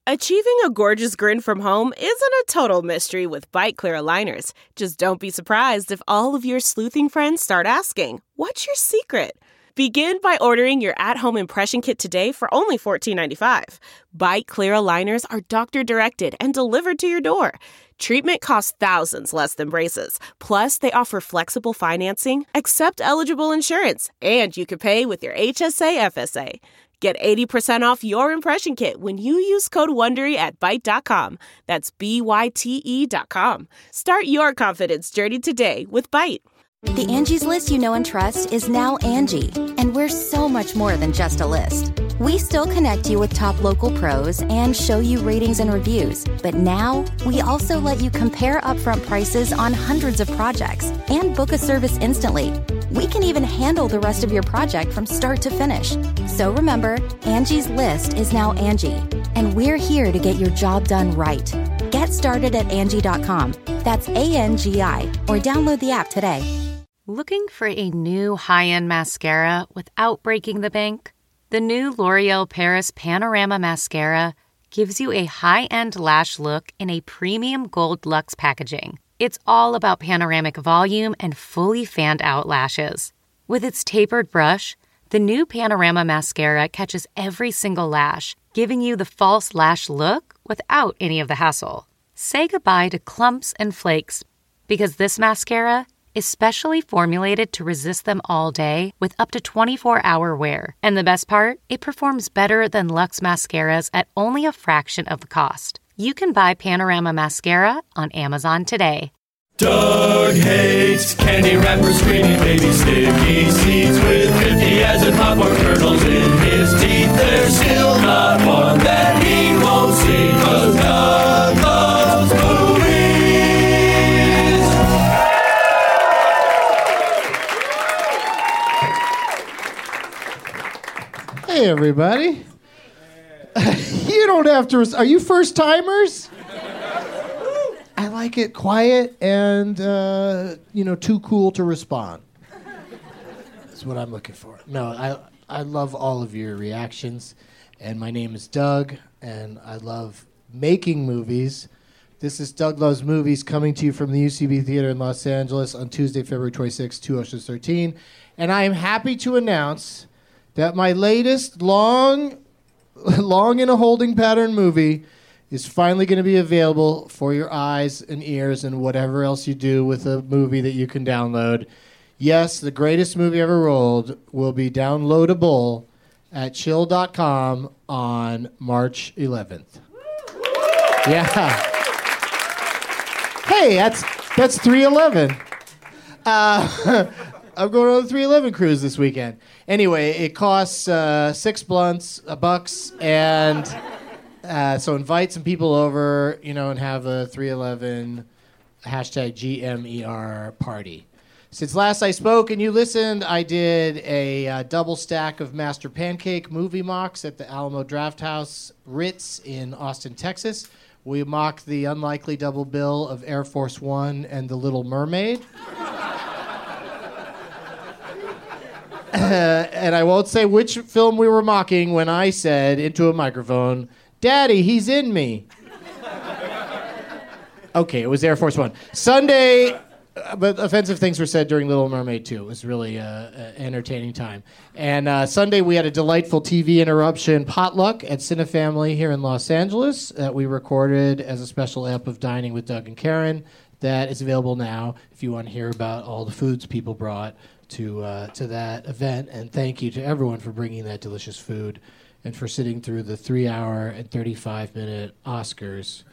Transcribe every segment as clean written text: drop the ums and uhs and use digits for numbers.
Achieving a gorgeous grin from home isn't a total mystery with Byte Clear aligners. Just don't be surprised if all of your sleuthing friends start asking, "What's your secret?" Begin by ordering your at-home impression kit today for only $14.95. Byte Clear aligners are doctor-directed and delivered to your door. Treatment costs thousands less than braces. Plus, they offer flexible financing, accept eligible insurance, and you can pay with your HSA FSA. Get 80% off your impression kit when you use code WONDERY at Byte.com. That's BYTE.com. Start your confidence journey today with Byte. The Angie's List you know and trust is now Angie, and we're so much more than just a list. We still connect you with top local pros and show you ratings and reviews, but now we also let you compare upfront prices on hundreds of projects and book a service instantly. We can even handle the rest of your project from start to finish. So remember, Angie's List is now Angie, and we're here to get your job done right. Get started at Angie.com. That's ANGI, or download the app today. Looking for a new high-end mascara without breaking the bank? The new L'Oreal Paris Panorama Mascara gives you a high-end lash look in a premium gold luxe packaging. It's all about panoramic volume and fully fanned-out lashes. With its tapered brush, the new Panorama Mascara catches every single lash, giving you the false lash look without any of the hassle. Say goodbye to clumps and flakes, because this mascara is specially formulated to resist them all day with up to 24-hour wear. And the best part? It performs better than Luxe mascaras at only a fraction of the cost. You can buy Panorama Mascara on Amazon today. Doug hates candy wrappers, screaming baby sticky seeds with 50 acid popcorn kernels in his teeth. There's still not one that he won't see, 'cause Doug loves movies. Hey, everybody. You don't have to... Are you first-timers? I like it quiet and, too cool to respond. That's what I'm looking for. No, I love all of your reactions. And my name is Doug, and I love making movies. This is Doug Loves Movies, coming to you from the UCB Theater in Los Angeles on Tuesday, February 26, 2013. And I am happy to announce that my latest long in a holding pattern movie is finally going to be available for your eyes and ears and whatever else you do with a movie that you can download. Yes, the greatest movie ever rolled will be downloadable at chill.com on March 11th. Yeah. Hey, that's 311. I'm going on the 311 cruise this weekend. Anyway, it costs $6 and so invite some people over, and have a 311 #GMER party. Since last I spoke and you listened, I did a double stack of Master Pancake movie mocks at the Alamo Drafthouse Ritz in Austin, Texas. We mocked the unlikely double bill of Air Force One and The Little Mermaid. And I won't say which film we were mocking when I said into a microphone, "Daddy, he's in me." Okay, it was Air Force One. Sunday, but offensive things were said during Little Mermaid 2. It was really an entertaining time. And Sunday, we had a delightful TV interruption potluck at Cinefamily here in Los Angeles that we recorded as a special ep of Dining with Doug and Karen. That is available now if you want to hear about all the foods people brought to that event. And thank you to everyone for bringing that delicious food and for sitting through the 3-hour and 35-minute Oscars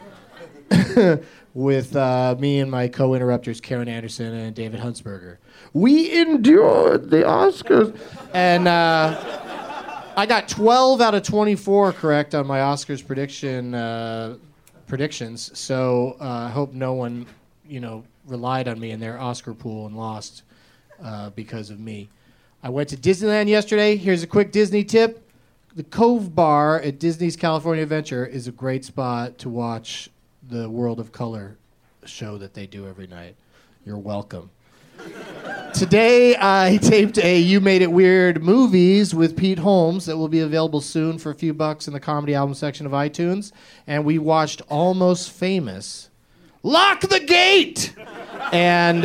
with me and my co-interrupters, Karen Anderson and David Huntsberger. We endured the Oscars. And I got 12 out of 24 correct on my Oscars predictions. So I hope no one, relied on me in their Oscar pool and lost because of me. I went to Disneyland yesterday. Here's a quick Disney tip. The Cove Bar at Disney's California Adventure is a great spot to watch the World of Color show that they do every night. You're welcome. Today, I taped a You Made It Weird movies with Pete Holmes that will be available soon for a few bucks in the comedy album section of iTunes. And we watched Almost Famous. Lock the gate! And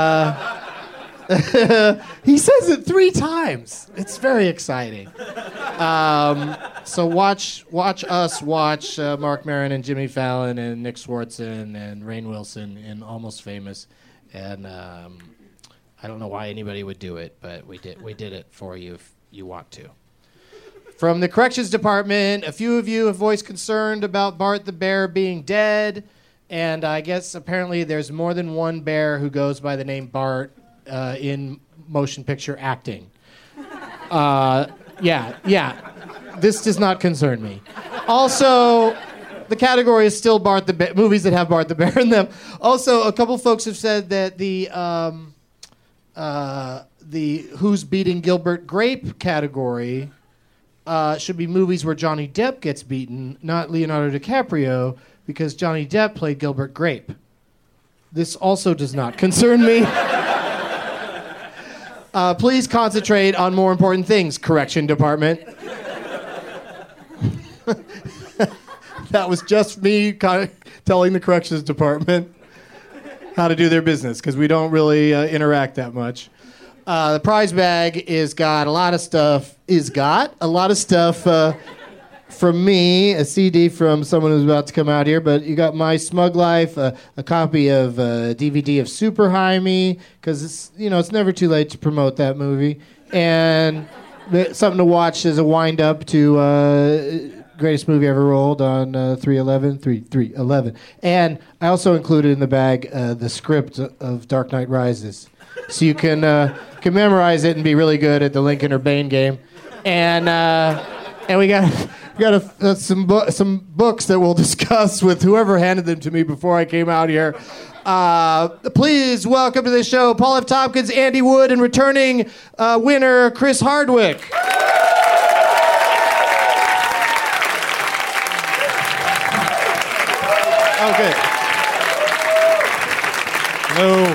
he says it 3 times. It's very exciting. So watch us watch Mark Maron and Jimmy Fallon and Nick Swartzen and Rainn Wilson in Almost Famous. And I don't know why anybody would do it, but we did it for you if you want to. From the Corrections Department, a few of you have voiced concern about Bart the Bear being dead, and I guess apparently there's more than one bear who goes by the name Bart in motion picture acting. Yeah. This does not concern me. Also, the category is still Bart the Bear, movies that have Bart the Bear in them. Also, a couple folks have said that the Who's Beating Gilbert Grape category should be movies where Johnny Depp gets beaten, not Leonardo DiCaprio, because Johnny Depp played Gilbert Grape. This also does not concern me. Please concentrate on more important things, Correction Department. That was just me telling the Corrections Department how to do their business, because we don't really interact that much. The prize bag got a lot of stuff from me, a CD from someone who's about to come out here, but you got My Smug Life, a copy of DVD of Super High Me, because it's never too late to promote that movie, and something to watch as a wind-up to greatest movie ever rolled on 3/11. And I also included in the bag the script of Dark Knight Rises, so you can memorize it and be really good at the Lincoln or Bane game. And we got some books that we'll discuss with whoever handed them to me before I came out here. Please welcome to the show Paul F. Tompkins, Andy Wood, and returning winner Chris Hardwick. Oh, good. Hello.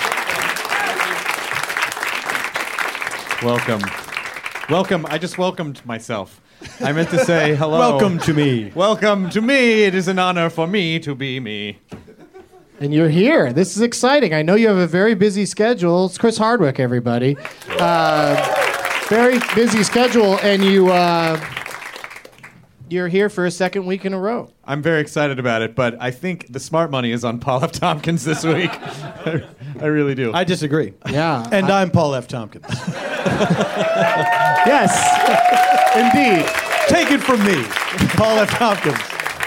Welcome. I just welcomed myself. I meant to say hello. Welcome to me. Welcome to me. It is an honor for me to be me. And you're here. This is exciting. I know you have a very busy schedule. It's Chris Hardwick, everybody. Very busy schedule, and you're here for a second week in a row. I'm very excited about it, but I think the smart money is on Paul F. Tompkins this week. I really do. I disagree. Yeah. And I'm Paul F. Tompkins. Yes, indeed. Take it from me, Paul F. Tompkins.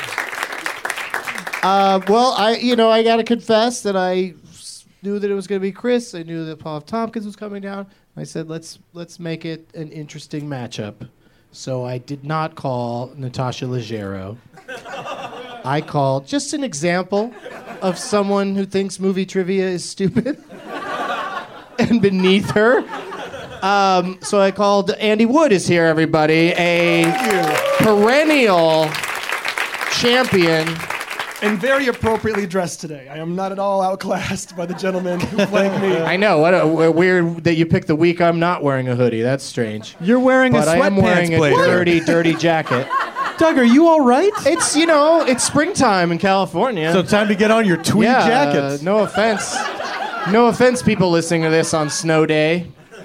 Well, I got to confess that I knew that it was going to be Chris. I knew that Paul F. Tompkins was coming down. I said, let's make it an interesting matchup. So I did not call Natasha Leggero. I called just an example of someone who thinks movie trivia is stupid and beneath her. So I called Andy Wood is here, everybody. A perennial champion. And very appropriately dressed today. I am not at all outclassed by the gentleman who flanked me. I know. What a weird that you picked the week I'm not wearing a hoodie. That's strange. You're wearing a sweatpants blazer. But I am wearing a dirty jacket. Doug, are you all right? It's springtime in California. So time to get on your tweed jackets. No offense. No offense, people listening to this on snow day.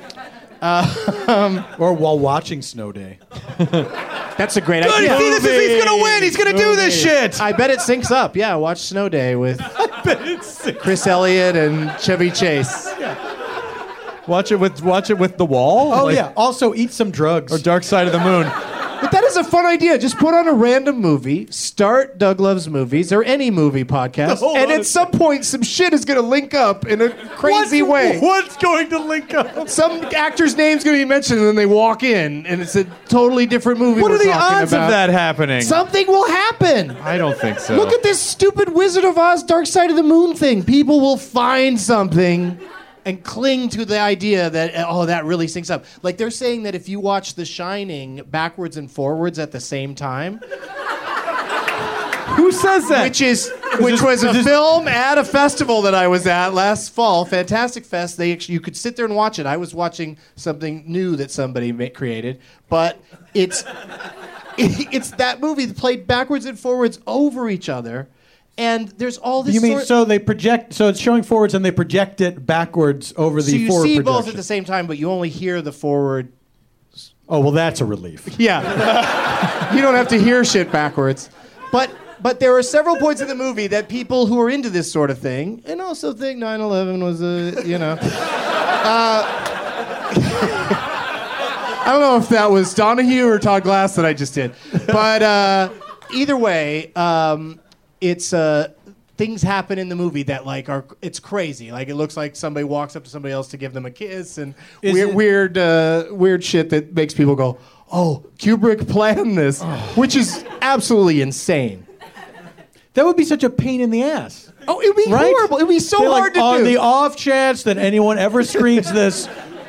Or while watching Snow Day. That's a great idea. See, he's going to win. He's going to do this shit. I bet it syncs up. Yeah, watch Snow Day with Chris Elliott and Chevy Chase. Watch it with The Wall? Oh, yeah. Also, eat some drugs. Or Dark Side of the Moon. But that is a fun idea. Just put on a random movie, start Doug Loves Movies, or any movie podcast, and at some point some shit is going to link up in a crazy way. What's going to link up? Some actor's name's going to be mentioned, and then they walk in, and it's a totally different movie. What we're are the talking odds about. of that happening? Something will happen. I don't think so. Look at this stupid Wizard of Oz Dark Side of the Moon thing. People will find something and cling to the idea that, that really syncs up. Like, they're saying that if you watch The Shining backwards and forwards at the same time... Who says that? Which is which was a film at a festival that I was at last fall. Fantastic Fest. You could sit there and watch it. I was watching something new that somebody created, but it's that movie that played backwards and forwards over each other. And there's all this. You mean so they project? So it's showing forwards and they project it backwards over the forward So you see projection. both at the same time, but you only hear the forward. Oh well, that's a relief. Yeah, you don't have to hear shit backwards. But there are several points in the movie that people who are into this sort of thing and also think 9/11 was I don't know if that was Donahue or Todd Glass that I just did, but either way. It's things happen in the movie that it's crazy. Like it looks like somebody walks up to somebody else to give them a kiss, and weird shit that makes people go, "Oh, Kubrick planned this," which is absolutely insane. That would be such a pain in the ass. Oh, it would be horrible. It would be so hard to do. On the off chance that anyone ever screens this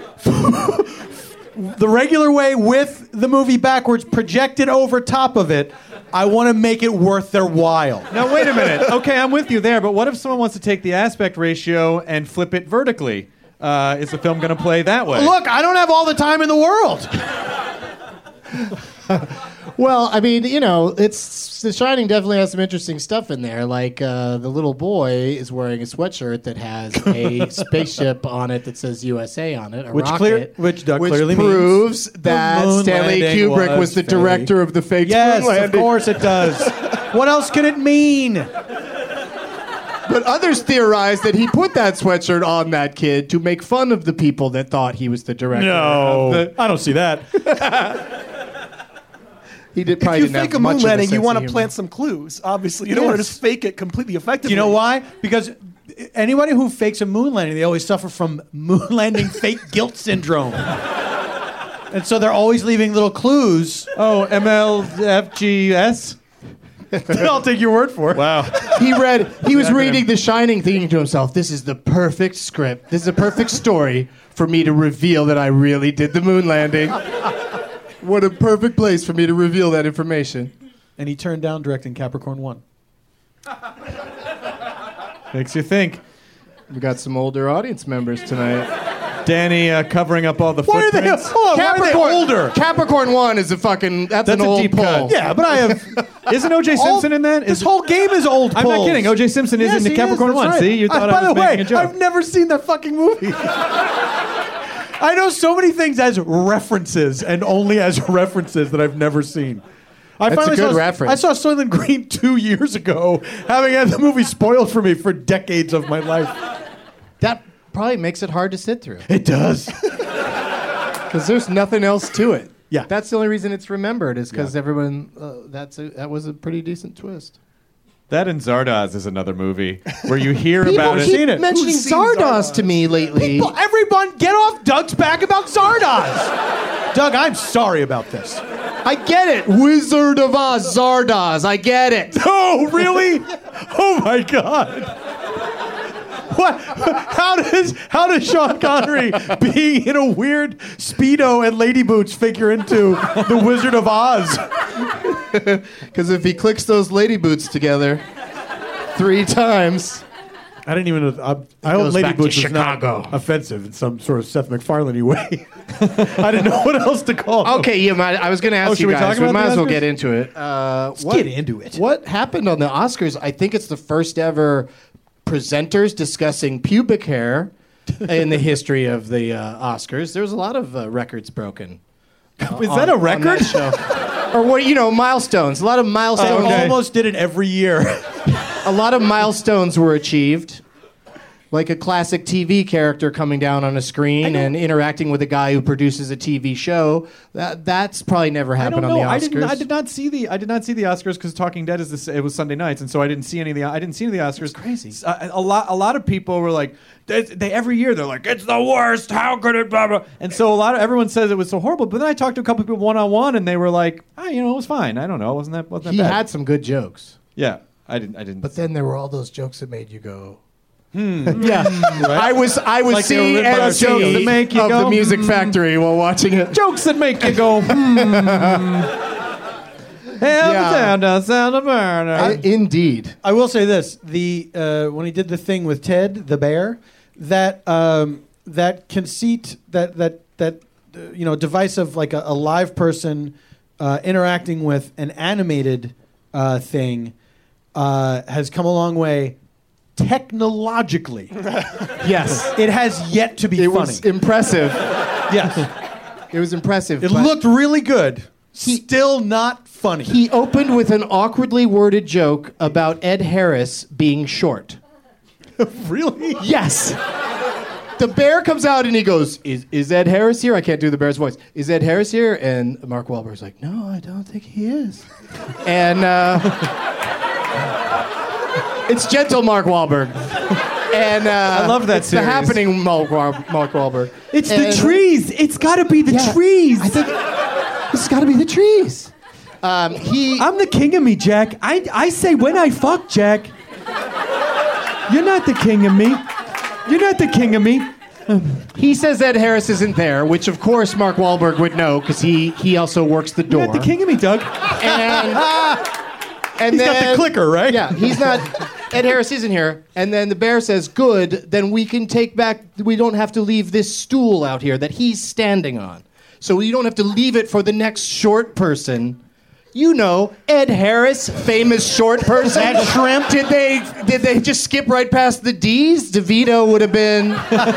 the regular way with the movie backwards, projected over top of it, I want to make it worth their while. Now, wait a minute. Okay, I'm with you there, but what if someone wants to take the aspect ratio and flip it vertically? Is the film going to play that way? Look, I don't have all the time in the world. Well, I mean, The Shining definitely has some interesting stuff in there. Like the little boy is wearing a sweatshirt that has a spaceship on it that says USA on it, which rocket, clearly proves means that Stanley Kubrick was the director of the faked moon landing. Yes, of course it does. What else can it mean? But others theorize that he put that sweatshirt on that kid to make fun of the people that thought he was the director. No, I don't see that. He did. If you fake a moon landing, you want to plant some clues. Obviously, you don't want to just fake it completely effectively. You know why? Because anybody who fakes a moon landing, they always suffer from moon landing fake guilt syndrome. And so they're always leaving little clues. Oh, MLFGS? I'll take your word for it. Wow. He was reading The Shining thinking to himself, this is the perfect script. This is a perfect story for me to reveal that I really did the moon landing. What a perfect place for me to reveal that information. And he turned down directing Capricorn 1. Makes you think. We got some older audience members tonight. Danny covering up all the Why are they, footprints. why are they older? Capricorn 1 is that's a an old deep pull. cut. Yeah, but I have... Isn't O.J. Simpson in that? This whole game is old I'm pulls. not kidding. O.J. Simpson is Yes, in the he Capricorn that's 1. right. See? You thought by I was the way, making a joke. I've never seen that fucking movie. I know so many things as references and only as references that I've never seen. That's a good reference. I saw Soylent Green 2 years ago, having had the movie spoiled for me for decades of my life. That probably makes it hard to sit through. It does. Because there's nothing else to it. Yeah. That's the only reason it's remembered is because everyone, that was a pretty decent twist. That and Zardoz is another movie where you hear People about it. keep mentioning Zardoz to me lately. Everyone, get off Doug's back about Zardoz. Doug, I'm sorry about this. I get it. Wizard of Oz, Zardoz. I get it. Oh, really? Oh my God. What? How does Sean Connery being in a weird Speedo and lady boots figure into the Wizard of Oz? Because if he clicks those lady boots together 3 times... I didn't even know. I hope lady boots is not offensive in some sort of Seth MacFarlane-y way. I didn't know what else to call them. Okay, I was going to ask you guys. We might as well get into it. Get into it. What happened on the Oscars? I think it's the first ever presenters discussing pubic hair in the history of the Oscars. There's a lot of records broken. Is that a record? Or what? Milestones. A lot of milestones. I almost did it every year. A lot of milestones were achieved. Like a classic TV character coming down on a screen and interacting with a guy who produces a TV show. That's probably never happened on the Oscars. I did not see the Oscars because Talking Dead it was Sunday nights, and so I didn't see any of the Oscars. That's crazy. A lot of people were like, they every year they're like, it's the worst. How could it? Blah, blah. And so everyone says it was so horrible. But then I talked to a couple people one-on-one, and they were like, it was fine. I don't know. Wasn't that bad? He had some good jokes. Yeah, I didn't. But then there were all those jokes that made you go. Yeah, right? I was like seeing jokes that make you go, the Music Factory while watching it. Jokes that make you go. sound of burner. Indeed. I will say this: when he did the thing with Ted the bear, that conceit, that device of like a live person interacting with an animated thing has come a long way technologically. Yes, it has yet to be It funny. was impressive. Yes, It was impressive. it but looked really good. Still not funny. He opened with an awkwardly worded joke about Ed Harris being short. Really? Yes. The bear comes out and he goes, is Ed Harris here? I can't do the bear's voice. Is Ed Harris here? And Mark Wahlberg's like, no, I don't think he is. And it's gentle Mark Wahlberg. And I love that it's series. The Happening Mark Wahlberg. It's the And- trees. It's got to be the Yeah, trees. I think this has got to be the trees. I'm the king of me, Jack. I say when I fuck, Jack. You're not the king of me. You're not the king of me. He says Ed Harris isn't there, which of course Mark Wahlberg would know because he also works the door. You're not the king of me, Doug. And He's then, got the clicker, right? Yeah, he's not. Ed Harris isn't here. And then the bear says, good, then we can take back, we don't have to leave this stool out here that he's standing on. So you don't have to leave it for the next short person. You know, Ed Harris, famous short person. That shrimp. Did they just skip right past the D's? DeVito would have been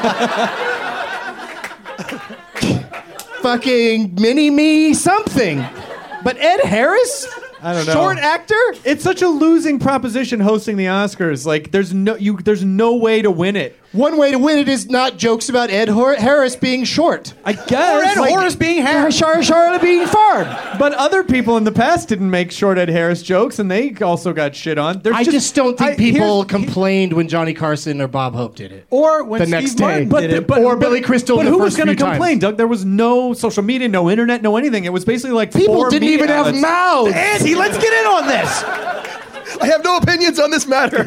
fucking mini-me something. But Ed Harris? I don't know. Short actor? It's such a losing proposition hosting the Oscars. Like, there's no way to win it. One way to win it is not jokes about Ed Harris being short. I guess. Or Ed Harris being Charlotte being farm. But other people in the past didn't make short Ed Harris jokes, and they also got shit on. I just don't think people complained when Johnny Carson or Bob Hope did it. Or when The Steve next Martin day. did it. Or Billy Crystal But the who was first going to few times. complain, Doug? There was no social media, no internet, no anything. It was basically like People four didn't media even have outlets. mouths. Andy, let's get in on this. I have no opinions on this matter.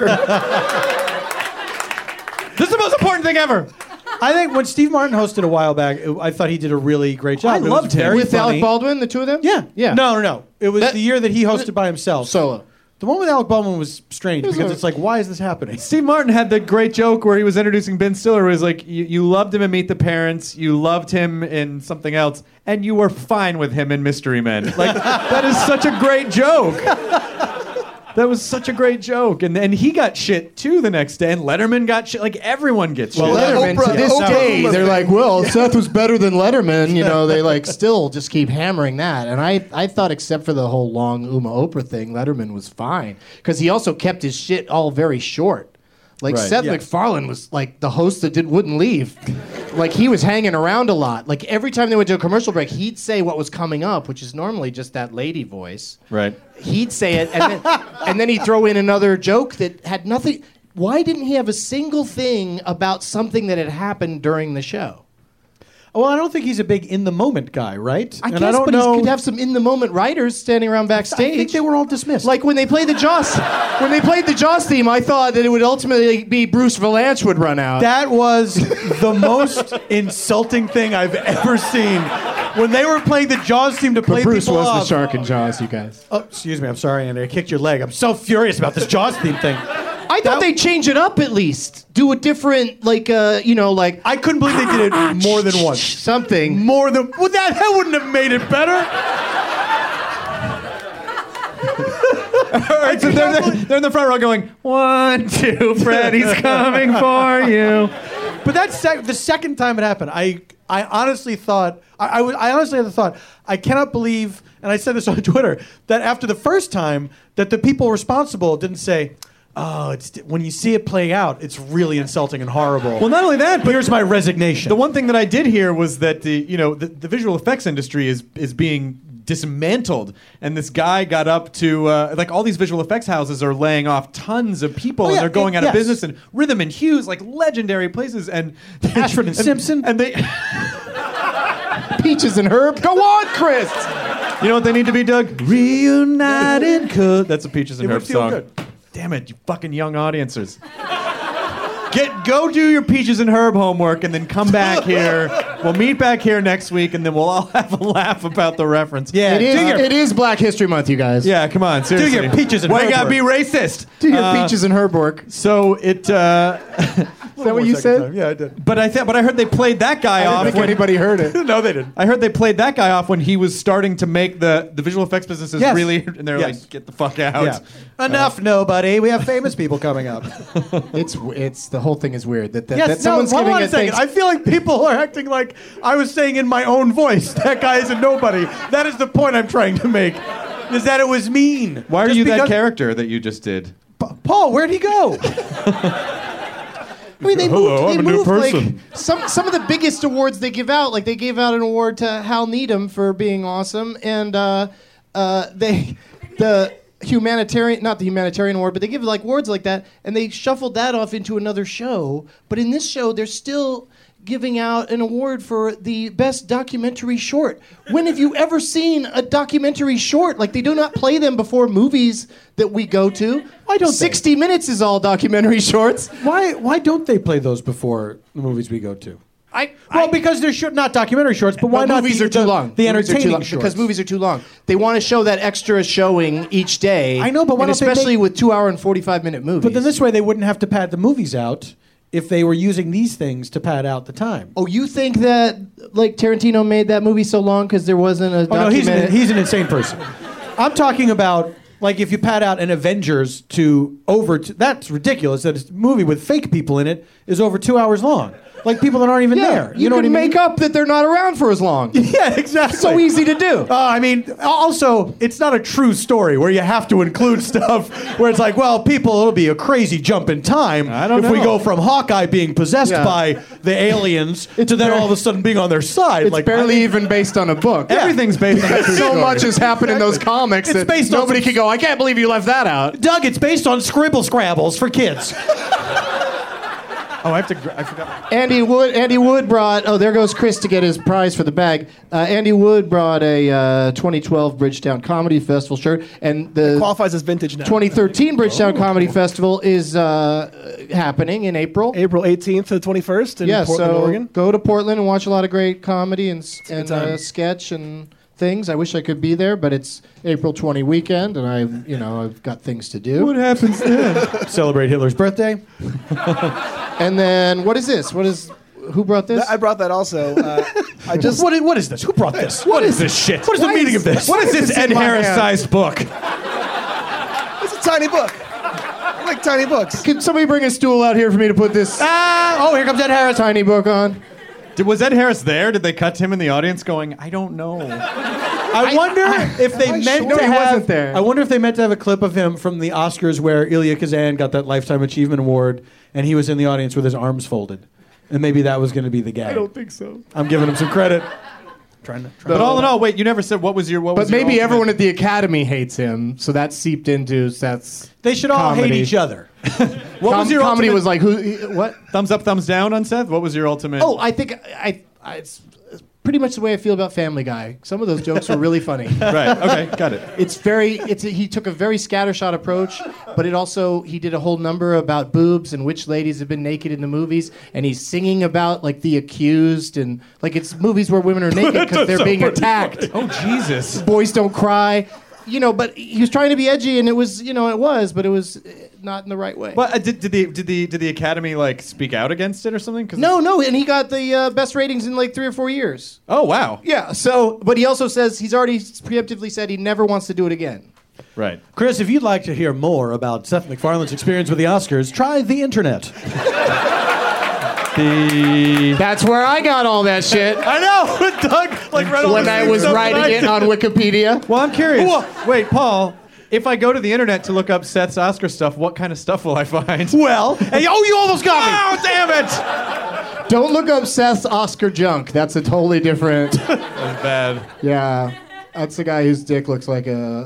This is the most important thing ever. I think when Steve Martin hosted a while back, I thought he did a really great job. I It was loved him. very With funny. Alec Baldwin, the two of them? Yeah. Yeah. No. It was That- the year that he hosted by himself. Solo. The one with Alec Baldwin was strange because a- it's like, why is this happening? Steve Martin had the great joke where he was introducing Ben Stiller. Where he was like, you loved him in Meet the Parents, you loved him in something else, and you were fine with him in Mystery Men. Like, that is such a great joke. That was such a great joke. And he got shit, too, the next day. And Letterman got shit. Like, everyone gets shit. Well, Letterman, Oprah- to this Oprah day, must they're be- like, well, Seth was better than Letterman. You know, they like still just keep hammering that. And I thought, except for the whole long Uma Oprah thing, Letterman was fine. Because he also kept his shit all very short. Like, Right, Seth yeah. MacFarlane was like the host that wouldn't leave. Like, he was hanging around a lot. Like, every time they went to a commercial break, he'd say what was coming up, which is normally just that lady voice. Right. He'd say it, and then he'd throw in another joke that had nothing. Why didn't he have a single thing about something that had happened during the show? Well, I don't think he's a big in the moment guy, right? I And guess, don't but know. he could have some in the moment writers standing around I backstage. think they were all dismissed. Like when they played the Jaws theme, I thought that it would ultimately be Bruce Valanche would run out. that was the most insulting thing I've ever seen. When they were playing the Jaws theme to play Bruce people was off. the shark in Jaws, you guys. Oh, excuse me. I'm sorry, Andy. I kicked your leg. I'm so furious about this Jaws theme thing. I thought they'd change it up at least. Do a different, like, like I couldn't believe they did it more than once. something. More than well, that wouldn't have made it better. All right, so they're in the front row going, 1, 2, Freddy's coming for you. But that's the second time it happened. I honestly thought I honestly had the thought I cannot believe, and I said this on Twitter, that after the first time that the people responsible didn't say, "Oh, it's when you see it play out, it's really insulting and horrible." Well, not only that, but here's my resignation. the one thing that I did hear was that the visual effects industry is being dismantled, and this guy got up to like all these visual effects houses are laying off tons of people, and yeah, they're going out of yes. business. And Rhythm and Hughes, like legendary places, and Ashford and Simpson. and they, Peaches and Herb. Go on, Chris. you know what they need to be, Doug? Reunited. That's a Peaches and It would Herb feel song. good. Damn it, you fucking young audiences. Go do your Peaches and Herb homework and then come back here. We'll meet back here next week and then we'll all have a laugh about the reference. Yeah, It is Black History Month, you guys. Yeah, come on, seriously. Do your Peaches and Why Herb you gotta work. be racist? Do your Peaches and Herb work. Is So it. that what you said? Yeah, I did. But I heard they played that guy I off. didn't think anybody heard it. No, they didn't. I heard they played that guy off when he was starting to make the visual effects businesses Yes. really, and they're Yes. like, get the fuck out. Yeah. Enough, nobody. We have famous people coming up. It's the whole thing is weird. That Yes, someone's hold giving on a it second. I feel like people are acting like I was saying in my own voice, that guy is a nobody. That is the point I'm trying to make, is that it was mean. Why are Just you that because- character that you just did? Paul, where'd he go? I mean, they Hello, moved, I'm they a new moved like person. some of the biggest awards they give out. Like they gave out an award to Hal Needham for being awesome, and the humanitarian, not the humanitarian award, but they give like awards like that, and they shuffled that off into another show. But in this show, they're still giving out an award for the best documentary short. When have you ever seen a documentary short? Like they do not play them before movies that we go to. Why don't they? 60 Minutes is all documentary shorts. Why don't they play those before the movies we go to? Well, because they're not documentary shorts, but why But not movies the, are too the- long. The Movies are too entertaining long, shorts. because movies are too long. They want to show that extra showing each day. I know, but why and don't they especially make- with 2 hour and 45-minute movies. But then this way they wouldn't have to pad the movies out if they were using these things to pad out the time. Oh, you think that like Tarantino made that movie so long because there wasn't a Oh no, documentary? he's an insane person. I'm talking about like if you pad out an Avengers that's ridiculous. That a movie with fake people in it is over 2 hours long. Like people that aren't even there. You know can what I mean? make up that they're not around for as long. Yeah, exactly. So easy to do. I mean, also, it's not a true story where you have to include stuff where it's like, well, it'll be a crazy jump in time I don't if we know. go from Hawkeye being possessed Yeah. by the aliens to then all of a sudden being on their side. It's barely even based on a book. Everything's based on a true So story. much has happened in those comics It's that based on nobody some- can go, I can't believe you left that out. Doug, it's based on Scribble Scrabbles for kids. Oh, I forgot. Andy Wood brought. Oh, there goes Chris to get his prize for the bag. Andy Wood brought a 2012 Bridgetown Comedy Festival shirt, and the Qualifies as vintage now. 2013 Bridgetown Comedy Festival is happening in April. April 18th to the 21st in Yeah, Portland, so Oregon. go to Portland and watch a lot of great comedy and time. sketch and things. I wish I could be there, but it's April 20 weekend, and I've got things to do. What happens then? Celebrate Hitler's birthday. And then what is this? Who brought this? I brought that also. I just What is this? Who brought this? What is this shit? What is the meaning of this? What is this Ed in my Harris-sized book? It's a tiny book. I like tiny books. Can somebody bring a stool out here for me to put this Here comes Ed Harris. tiny book on? Was Ed Harris there? Did they cut to him in the audience going, I don't know? I wonder if they meant sure to he have. wasn't there. I wonder if they meant to have a clip of him from the Oscars where Ilya Kazan got that Lifetime Achievement Award, and he was in the audience with his arms folded, and maybe that was going to be the gag. I don't think so. I'm giving him some credit. But all in all, wait, you never said what was your But maybe everyone at the Academy hates him, so that seeped into Seth's. They should all hate Comedy. each other. What was your comedy ultimate- was like what? thumbs up, thumbs down on Seth? What was your ultimate? Oh, I think it's pretty much the way I feel about Family Guy. Some of those jokes were really funny. Right, okay, got it. He took a very scattershot approach, but he did a whole number about boobs and which ladies have been naked in the movies, and he's singing about like The Accused and like it's movies where women are naked because they're being attacked. Oh, Jesus. Boys Don't Cry. But he was trying to be edgy, and it was, but it was not in the right way. But did the Academy like speak out against it or something? 'Cause No, and he got the best ratings in like 3 or 4 years. Oh, wow. Yeah, but he also says he's already preemptively said he never wants to do it again. Right. Chris, if you'd like to hear more about Seth MacFarlane's experience with the Oscars, try the internet. That's where I got all that shit. I know. Doug read all When the I same was stuff that writing I it did. on Wikipedia. Well, I'm curious. Wait, Paul. If I go to the internet to look up Seth's Oscar stuff, what kind of stuff will I find? Well, hey, you almost got me. Oh, damn it! Don't look up Seth's Oscar junk. That's a totally different. That's bad. Yeah, that's the guy whose dick looks like a.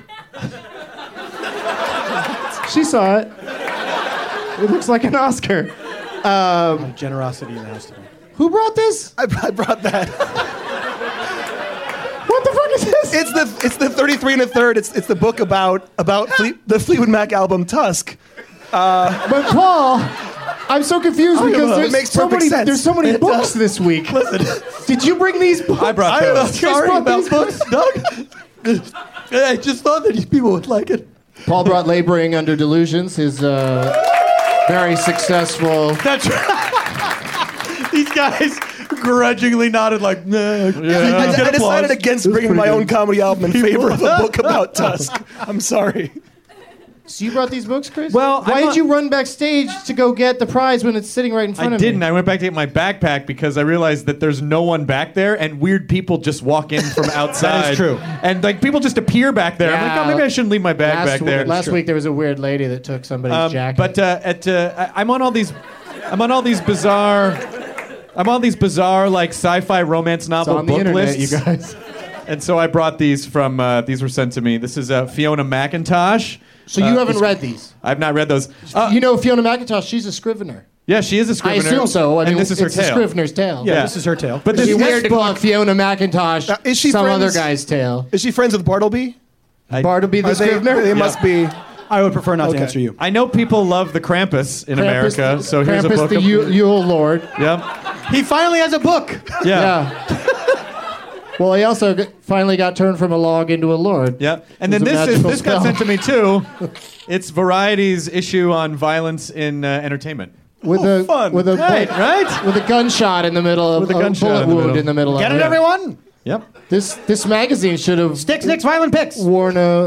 She saw it. It looks like an Oscar. Generosity in the house today. Who brought this? I brought that. What the fuck is this? It's the 33 1/3. It's the book about the Fleetwood Mac album Tusk. But Paul, I'm so confused because It makes perfect sense. there's so many It books does. this week. Did you bring these books? I brought those. Sorry brought about these books, Doug. I just thought that these people would like it. Paul brought Laboring Under Delusions, his very successful. That's right. These guys grudgingly nodded like, nah. I Get decided applause. against bringing my own comedy album in favor of a book about Tusk. I'm sorry. So you brought these books, Chris? Well, why I'm did not- you run backstage to go get the prize when it's sitting right in front I of didn't. me? I went back to get my backpack because I realized that there's no one back there, and weird people just walk in from outside. That is true. And like people just appear back there. I'm like, oh, maybe I shouldn't leave my bag back there. Last week there was a weird lady that took somebody's jacket. But I'm on all these bizarre like sci-fi romance it's novel on the book internet, lists. you guys. And so I brought these from. These were sent to me. This is Fiona McIntosh. So you haven't read these? I've not read those. You know Fiona McIntosh, she's a scrivener. Yeah, she is a I scrivener. assume so. I mean, and this is her it's tale. a scrivener's tale. Yeah, this is her tale. But It'd this be weird next to call book, it Fiona McIntosh Is she some friends- other guy's tale. Is she friends with Bartleby? Bartleby the Are they, scrivener? they must be. I would prefer not Okay. to answer you. I know people love the Krampus in America, so here's a Krampus book. the Yule Lord. Yep. He finally has a book. Yeah. Yeah. Well, he also finally got turned from a log into a lord. Yeah, and It then was a magical this got spell. sent to me too. It's Variety's issue on violence in entertainment. With fun. with a Right, right? with a gunshot in the middle of With a a gunshot bullet in the wound middle. in the middle Get of it, it. everyone? Yep. This magazine should have Sticks, violent picks. worn a.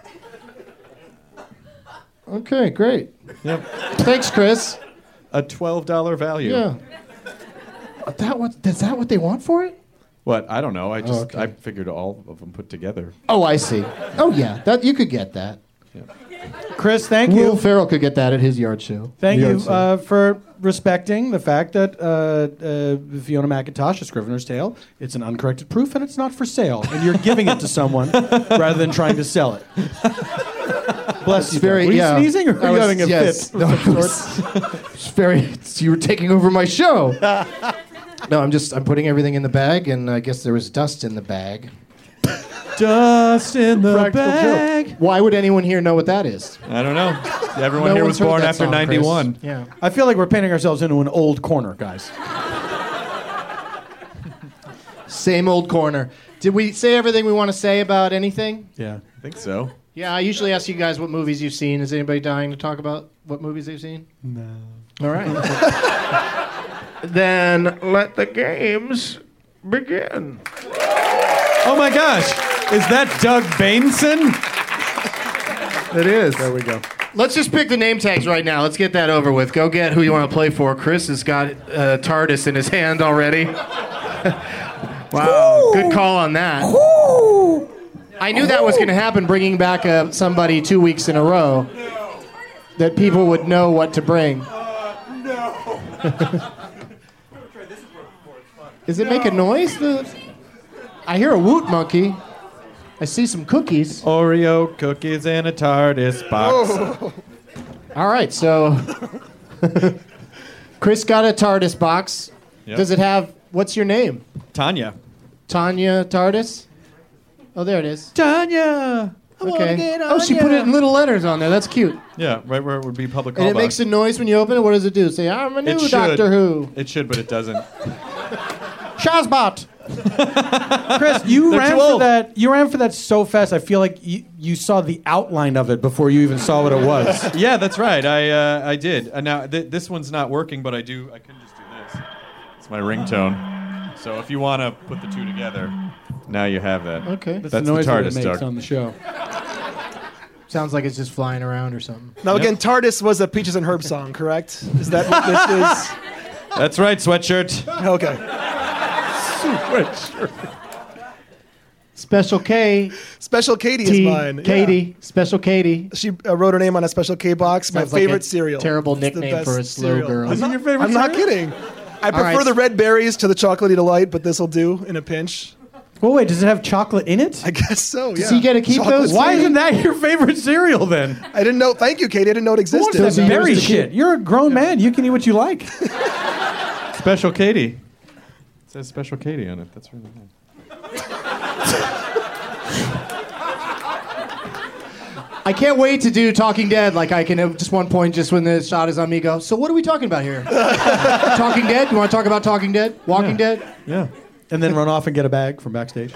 Okay, great. Yep. Thanks, Chris. A $12 value. Yeah. Is that what they want for it? What? I don't know. okay. I figured all of them put together. Oh, I see. Oh, yeah. That you could get that. Chris, thank Will you. Ferrell could get that at his yard show. Thank Yard you sale. for respecting the fact that Fiona McIntosh, A Scrivener's Tale, it's an uncorrected proof and it's not for sale. And you're giving it to someone rather than trying to sell it. Bless you. very Were you yeah. sneezing or were I you was- having a yes. fit? No, it's very. You were taking over my show. No, I'm putting everything in the bag, and I guess there was dust in the bag. Dust in the Practical bag. joke. Why would anyone here know what that is? I don't know. Everyone No here one's was heard born that after song, Chris. 91. Yeah. I feel like we're painting ourselves into an old corner, guys. Same old corner. Did we say everything we want to say about anything? Yeah, I think so. Yeah, I usually ask you guys what movies you've seen. Is anybody dying to talk about what movies they've seen? No. All right. Then let the games begin. Oh my gosh. Is that Doug Bainson? It is. There we go. Let's just pick the name tags right now. Let's get that over with. Go get who you want to play for. Chris has got TARDIS in his hand already. Wow, good call on that. I knew that was going to happen, bringing back somebody 2 weeks in a row. That people would know what to bring. Does it make a noise? I hear a woot monkey. I see some cookies. Oreo cookies and a TARDIS box. All right, so Chris got a TARDIS box. Yep. Does it have, what's your name? Tanya. Tanya TARDIS? Oh, there it is. Tanya. Okay. Oh, she put it in little letters on there. That's cute. Yeah, right where it would be public call And it box. makes a noise when you open it. What does it do? Say, I'm a new It should. Doctor Who. It should, but it doesn't. Shazbot. Chris, you They're ran too for old. that. You ran for that so fast. I feel like you saw the outline of it before you even saw what it was. Yeah, that's right. I did. Now this one's not working, but I can just do this. It's my ringtone. So if you want to put the two together, now you have that. Okay. That's That's the noise the that it TARDIS, makes Doug. on the show. Sounds like it's just flying around or something. Now again, TARDIS was a Peaches and Herb song, correct? Is that what this That's right, sweatshirt. is? Okay. Special K. Special Katie is T. mine. Yeah. Katie. Special Katie. She wrote her name on a Special K box. Sounds my like favorite a cereal. terrible It's the nickname best for a slow cereal. girl. Is it your favorite I'm not cereal? kidding. I prefer right. the red berries to the chocolatey delight, but this'll do in a pinch. Well, wait, does it have chocolate in it? I guess so. Does yeah. he get to keep Chocolate those? Why free. isn't that your favorite cereal then? I didn't know. Thank you, Katie. I didn't know it What's existed. Those that are berry yours to shit? You're a grown man. You can eat what you like. Special Katie. It says Special Katie on it. That's really nice. I can't wait to do Talking Dead. Like I can at just one point, just when the shot is on me, go. So what are we talking about here? Talking Dead? You want to talk about Talking Dead? Walking Dead? Yeah. And then run off and get a bag from backstage.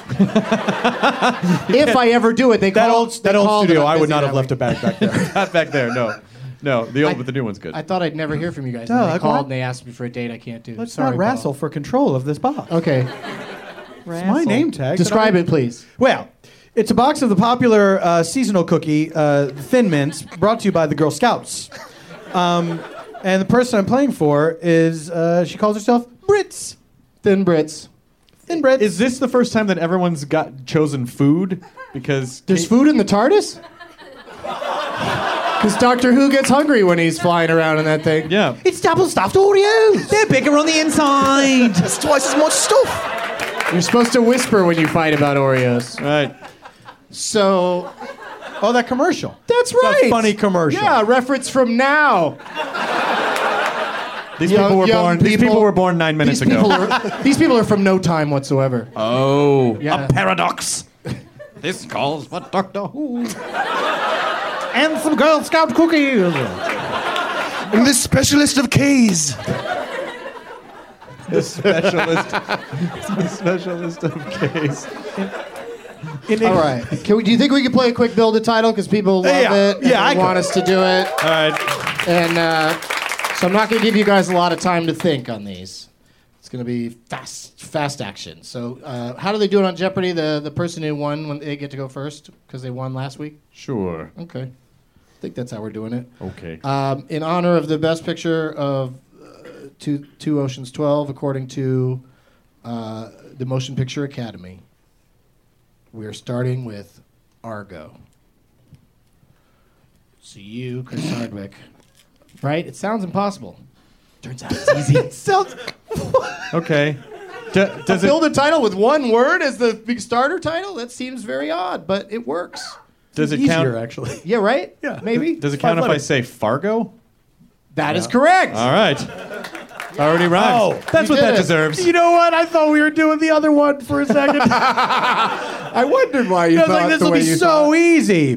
If I ever do it, That old studio, I would not have left left a bag back there. Not back there. No. The old, but the new one's good. I thought I'd never hear from you guys. No, And they like called what? and they asked me for a date I can't do. Let's Sorry, not wrestle Paul. for control of this box. Okay. It's my name tag. Describe it, please. Well, it's a box of the popular seasonal cookie, Thin Mints, brought to you by the Girl Scouts. And the person I'm playing for is, she calls herself Brits. Thin Brits. Thin Brits. Is this the first time that everyone's got chosen food? Because There's food in the TARDIS? Because Doctor Who gets hungry when he's flying around in that thing. Yeah. It's double stuffed Oreos. They're bigger on the inside. It's twice as much stuff. You're supposed to whisper when you fight about Oreos. Right. So, Oh, that commercial. that's It's right. a funny commercial. Yeah, reference from Now. These Young- people were young born. These people- people were born 9 minutes These people, ago. these people are from no time whatsoever. Oh, Yeah. a paradox. This calls for Doctor Who. And some Girl Scout cookies. And this specialist of K's. The specialist. The specialist of case. All right. Do you think we could play a quick build a title? Because people love Yeah. it. And Yeah, I they want us to do it. All right. And so I'm not going to give you guys a lot of time to think on these. It's going to be fast action. So how do they do it on Jeopardy? The person who won, when they get to go first because they won last week? Sure. Okay. I think that's how we're doing it. Okay. In honor of the best picture of Two Oceans 12, according to the Motion Picture Academy, we are starting with Argo. So you, Chris Hardwick. Right? It sounds impossible. Turns out it's easy. It sounds... Okay. Does it? Build a title with one word as the big starter title? That seems very odd, but it works. Does it Easier, count? actually. Yeah, right? Yeah. Maybe? Does it count if I letters. say Fargo? That is correct. All right. Already rhymes. Oh, That's you what did that it. deserves. You know what? I thought we were doing the other one for a second. I wondered why you I was thought like, this the will way be you so thought. easy.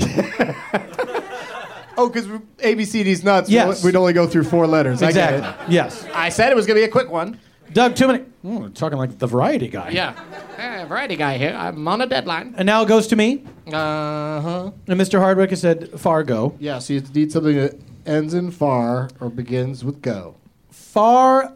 Oh, because ABCD's nuts. Yes. We'd only go through 4 letters. I get Exactly. it. Yes. I said it was going to be a quick one. Doug, too many. Talking like the variety guy. Yeah. Variety guy here. I'm on a deadline. And now it goes to me. Uh-huh. And Mr. Hardwick has said Fargo. Yeah, so you need something that ends in far or begins with go. Fargo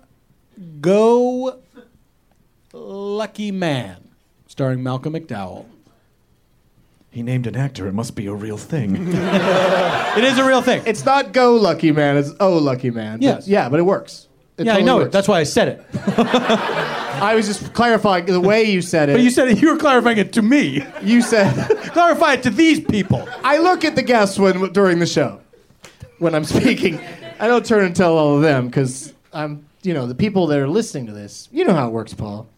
Lucky Man, starring Malcolm McDowell. He named an actor. It must be a real thing. It is a real thing. It's not go lucky man, it's oh lucky man. Yes. But, yeah, but it works. It yeah, I totally know works. it. That's why I said it. I was just clarifying the way you said it. But you said it, you were clarifying it to me. You said Clarify it to these people. I look at the guests during the show when I'm speaking. I don't turn and tell all of them because I'm, the people that are listening to this. You know how it works, Paul.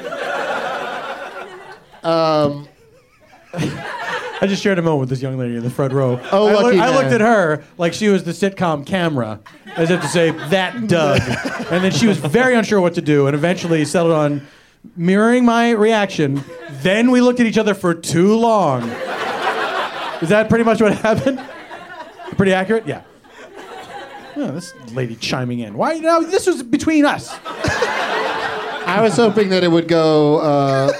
I just shared a moment with this young lady in the front row. Oh, lucky I looked man. at her like she was the sitcom camera, as if to say, that Doug. And then she was very unsure what to do, and eventually settled on mirroring my reaction. Then we looked at each other for too long. Is that pretty much what happened? Pretty accurate? Yeah. Oh, this lady chiming in. Why? No, this was between us. I was hoping that it would go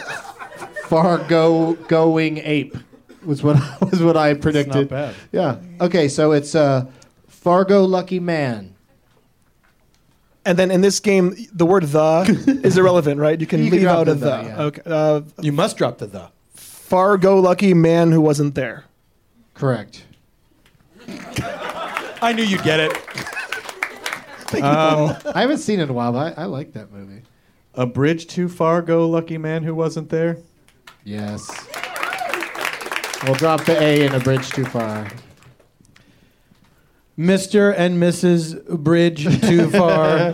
going ape. Was what I predicted. not bad. Yeah. Okay, so it's Fargo Lucky Man. And then in this game, the word "the" is irrelevant, right? You can You can leave drop out the a "the." "the," yeah. Okay. You must drop the. Far-go-lucky man who wasn't there. Correct. I knew you'd get it. I haven't seen it in a while, but I like that movie. A bridge too far, go lucky man who wasn't there. Yes. We'll drop the A in a bridge too far. Mr. and Mrs. Bridge too far.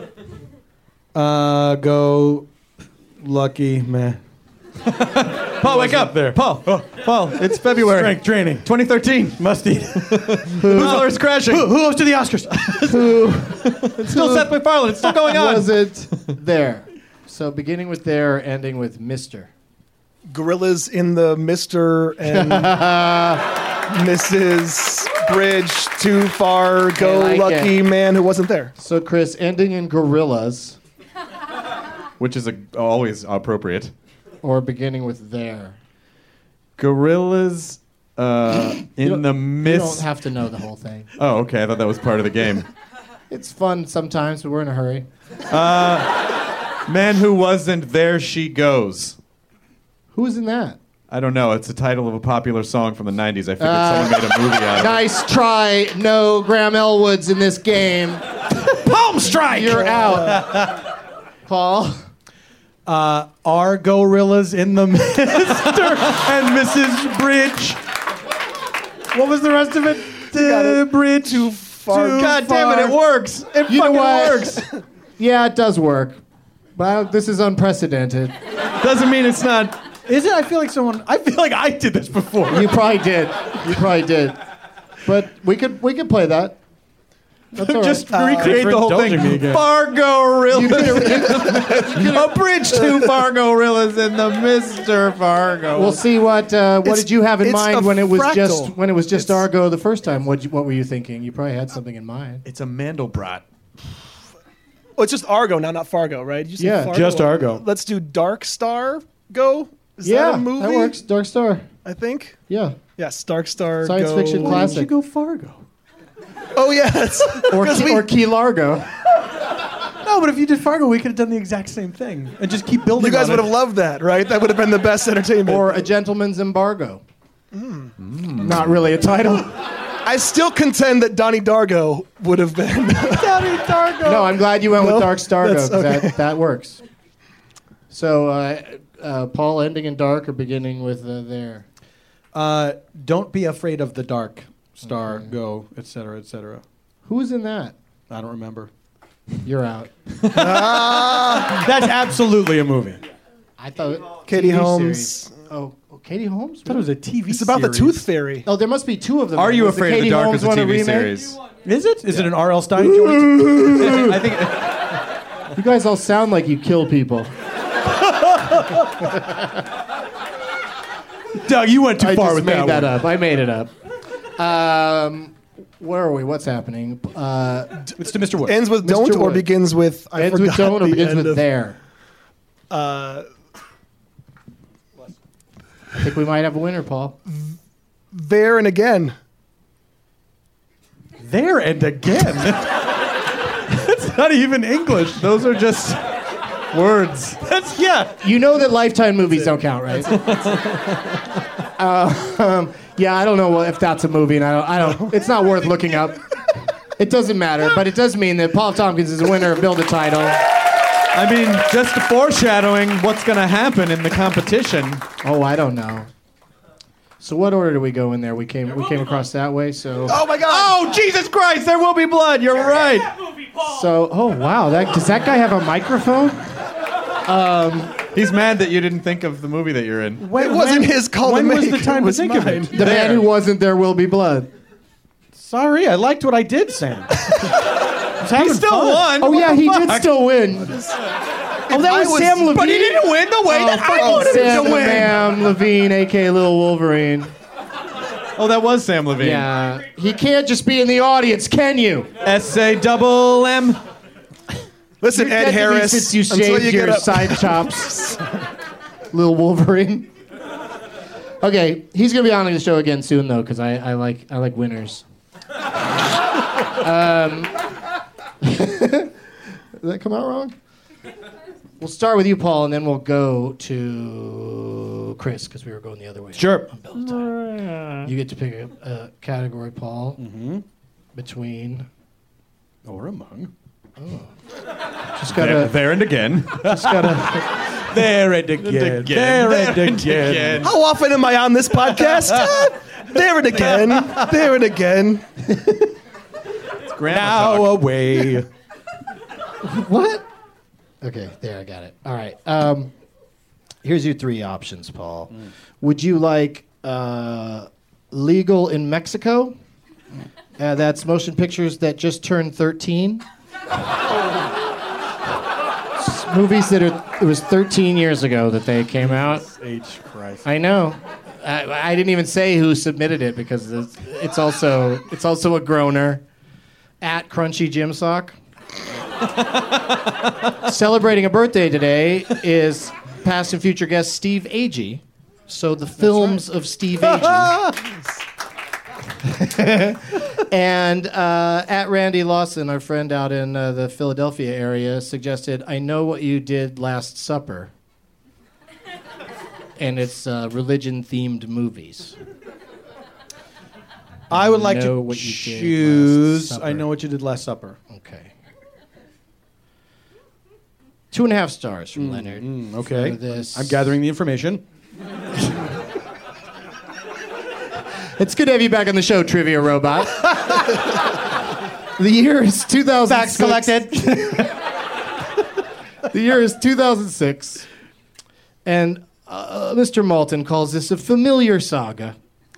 Go lucky man. Paul, wake up there. Paul, Paul, it's February. Strength training. 2013. Must eat. The dollar is crashing. Who goes to the Oscars? It's still Seth MacFarlane. It's still going on. Was it there? So beginning with there, ending with Mr. Gorillas in the Mr. and Mrs. Bridge, Too Far, Go, I like Lucky it. Man Who Wasn't There. So, Chris, ending in gorillas Which is always appropriate. or beginning with there? Gorillas in the You mist. don't have to know the whole thing. Oh, okay. I thought that was part of the game. It's fun sometimes, but we're in a hurry. Man Who Wasn't There She Goes. Who's in that? I don't know. It's the title of a popular song from the 90s. I figured someone made a movie out of it. Nice try. No Graham Elwoods in this game. Palm Strike! You're out. Paul? Are gorillas in the Mr. and Mrs. Bridge? What was the rest of it? Bridge. Too far. God damn it! It works. It You know fucking what? works. Yeah, it does work. But this is unprecedented. Doesn't mean it's not. Is it? I feel like I did this before. You probably did. But we could play that. That's all right. Just recreate the whole thing. Fargo gorillas. A bridge to Fargo gorillas and the Mr. Fargo. We'll see what did you have in it's mind a when it was fractal. just Argo the first time? What were you thinking? You probably had something in mind. It's a Mandelbrot. Oh, it's just Argo now, not Fargo, right? Did you say Yeah, Fargo? just Argo. Let's do Dark Star Go. Is that a movie? that works. Dark Star. I think. Yeah, Yes, Dark Star Science Go. fiction Why didn't classic. you go Fargo? Oh, yes. or Key Largo. No, but if you did Fargo, we could have done the exact same thing and just keep building. You guys on would it. have loved that, right? That would have been the best entertainment. Or A Gentleman's Embargo. Not really a title. I still contend that Donnie Dargo would have been. Donnie Dargo. No, I'm glad you went No? with Dark Stargo That's because that works. So, Paul ending in dark or beginning with there? Don't be afraid of the dark. Star, go, etc., etc. Who's in that? I don't remember. You're out. That's absolutely a movie. I thought Katie TV Holmes. series. Oh, Katie Holmes? I thought it was a TV It's about the series. Tooth Fairy. Oh, there must be two of them. Are You Was Afraid of Katie the Dark Holmes is a one TV remake? series. Is it? Is it an R.L. Stein joint? I think You guys all sound like you kill people. Doug, you went too I far just with made that one. up. I made it up. Where are we? What's happening? It's to Mr. Wood. Ends with Mr. don't or Wood. begins with. I Ends with forgot don't or the begins end with of- there. I think we might have a winner, Paul. There and again. There and again. That's not even English. Those are just words. That's You know that Lifetime movies don't count, right? Yeah, I don't know if that's a movie, and I don't. It's not worth looking up. It doesn't matter, but it does mean that Paul Tompkins is a winner of Build a Title. I mean, just foreshadowing what's going to happen in the competition. Oh, I don't know. So what order do we go in there? We came across that way. So Oh my God! Oh, Jesus Christ, there will be blood. You're right. oh wow, does that guy have a microphone? He's mad that you didn't think of the movie that you're in. It wasn't his call when to was make. the time it to was think of mine. it? The man who wasn't there will be blood. Sorry, I liked what I did, Sam. He still won. Oh yeah, he did still win. Oh, that was Sam Levine. But he didn't win the way that I wanted Sam him to win. Sam Levine, aka Little Wolverine. Oh, that was Sam Levine. Yeah, he can't just be in the audience, can you? S-A-double-M. Listen, You're Ed dead to me Harris. since you until shaved you get your up. side chops, Little Wolverine. Okay, he's gonna be on the show again soon though, because I like winners. Did that come out wrong? We'll start with you, Paul, and then we'll go to Chris because we were going the other way. Sure. You get to pick a category, Paul, between. Or among. Just gotta. There and again. Just gotta. There and again. There and again. How often am I on this podcast? There and again. There and again. Now away. What? Okay, there, I got it. All right. Here's your three options, Paul. Would you like legal in Mexico? That's motion pictures that just turned 13. Movies that it was 13 years ago that they came out. H. Christ. I know. I didn't even say who submitted it because it's also a groaner. At Crunchy Gym Sock. Celebrating a birthday today is past and future guest Steve Agee. So the films of Steve Agee. And at Randy Lawson, our friend out in the Philadelphia area, suggested, I Know What You Did Last Supper. And it's religion-themed movies. I would like Know to What You Did choose Last I Know Supper. What You Did Last Supper. Okay. 2.5 stars from Leonard. Okay. For this. I'm gathering the information. It's good to have you back on the show, Trivia Robot. The year is 2006. Facts collected. The year is 2006. And Mr. Malton calls this a familiar saga.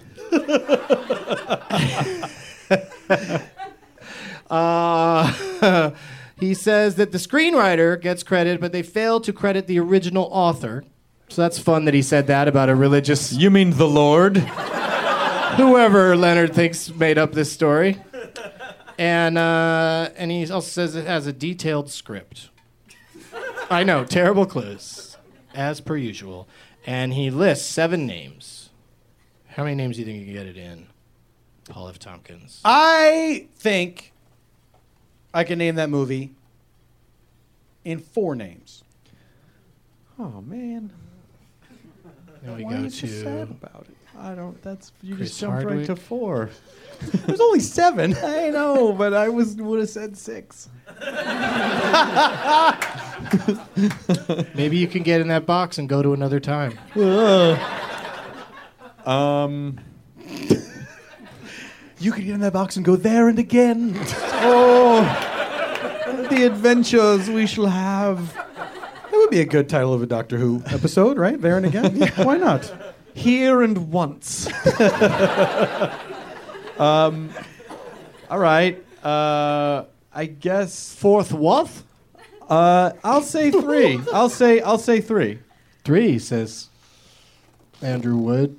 He says that the screenwriter gets credit, but they fail to credit the original author. So that's fun that he said that about a religious... You mean the Lord? whoever Leonard thinks made up this story. And he also says it has a detailed script. I know, terrible clues, as per usual. And he lists 7 names. How many names do you think you can get it in, Paul F. Tompkins? I think I can name that movie in 4 names. Oh, man. Then we Why go are you so to sad about it? I don't. That's you Chris just jumped right Hardwick. to 4. There's only 7. I know, but I would have said 6. Maybe you can get in that box and go to another time. You could get in that box and go there and again. The adventures we shall have. That would be a good title of a Doctor Who episode, right? There and again. Yeah, why not? Here and once. All right. I guess Fourth what? I'll say 3. I'll say 3. 3, says Andrew Wood.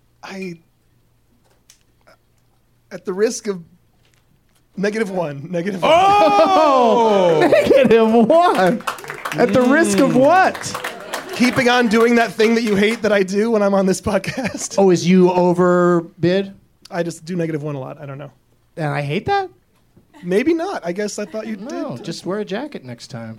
At the risk of -1. -1. Oh! -1. At the risk of what? Keeping on doing that thing that you hate that I do when I'm on this podcast. Oh, is you overbid? I just do -1 a lot. I don't know. And I hate that? Maybe not. I guess I thought you No, did. just wear a jacket next time.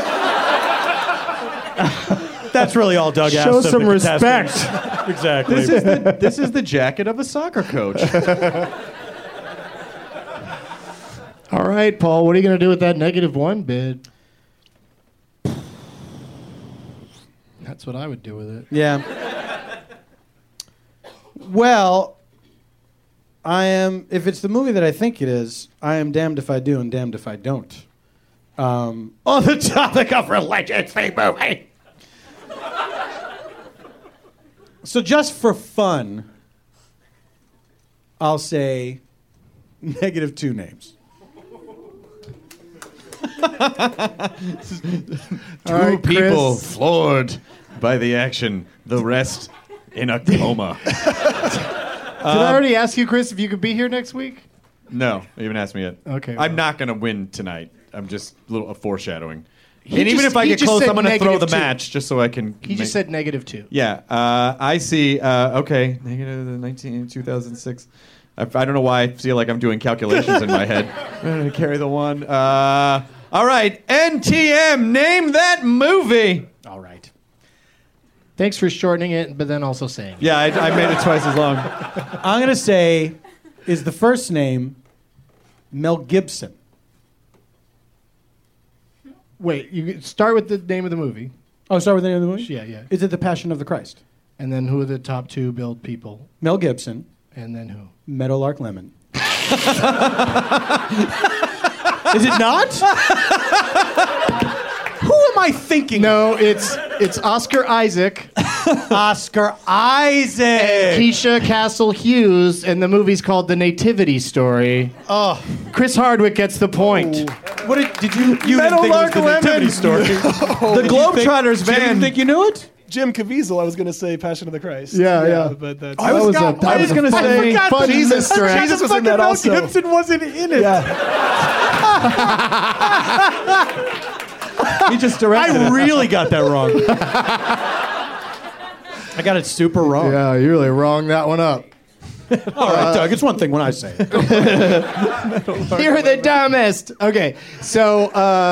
That's really all Doug asked. Show of some the respect. contestants. Exactly. This is the jacket of a soccer coach. All right, Paul, what are you going to do with that -1 bid? That's what I would do with it. Yeah. Well, if it's the movie that I think it is, I am damned if I do and damned if I don't. On the topic of religion, movie. So just for fun, I'll say -2 names. Two people Chris. floored by the action, the rest in a coma. Did I already ask you, Chris, if you could be here next week? No, you haven't asked me yet. Okay, I'm well. not going to win tonight. I'm just a little foreshadowing. He And even just- if I he get just close, said I'm going to throw the -2. match just so I can. He just said -2. Yeah, I see. Okay, -2006. I don't know why I feel like I'm doing calculations in my head. I'm going to carry the 1. All right, NTM, name that movie. All right. Thanks for shortening it, but then also saying it. Yeah, I made it twice as long. I'm going to say, is the first name Mel Gibson? Wait, you start with the name of the movie. Oh, start with the name of the movie? Yeah, yeah. Is it The Passion of the Christ? And then who are the top 2 billed people? Mel Gibson, And then who? Meadowlark Lemon. Is it not? Who am I thinking? No, it's Oscar Isaac, Oscar Isaac. Keisha Castle Hughes, and the movie's called The Nativity Story. Oh, Chris Hardwick gets the point. what did you? You didn't think it was Meadowlark the Lemon. Nativity Story? The Globetrotters, You didn't man. think you knew it? Jim Caviezel, I was going to say Passion of the Christ. Yeah. But that's... I was going to say Jesus was in that also. Mel Gibson wasn't in it. Yeah. He just directed I it. really got that wrong. I got it super wrong. Yeah, you really wronged that one up. All right, Doug, it's one thing when I say it. You're the dumbest. Okay, so